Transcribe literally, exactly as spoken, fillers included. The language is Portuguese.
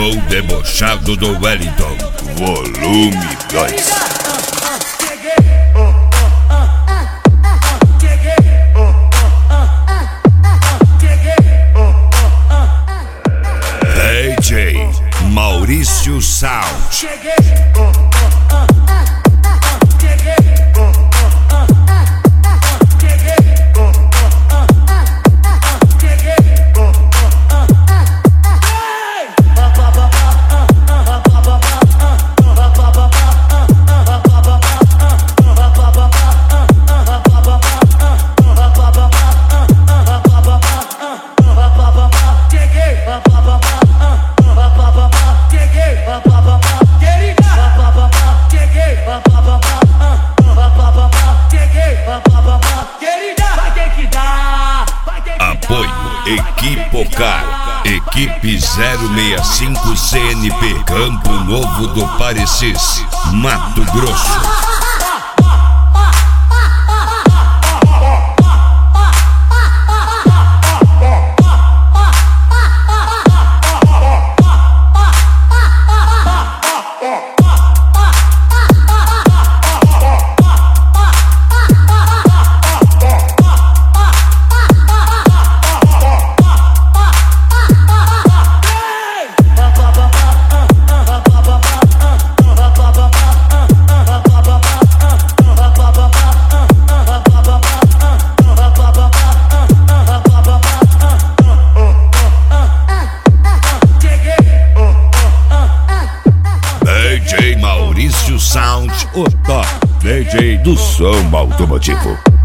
Show debochado do Wellington, volume dois. D J Maurício Sound. Cheguei. Apoio Equipocar, Equipe zero seis cinco C N P, Campo Novo do Parecis, Mato Grosso. D J Maurício Sound, o top D J do som automotivo.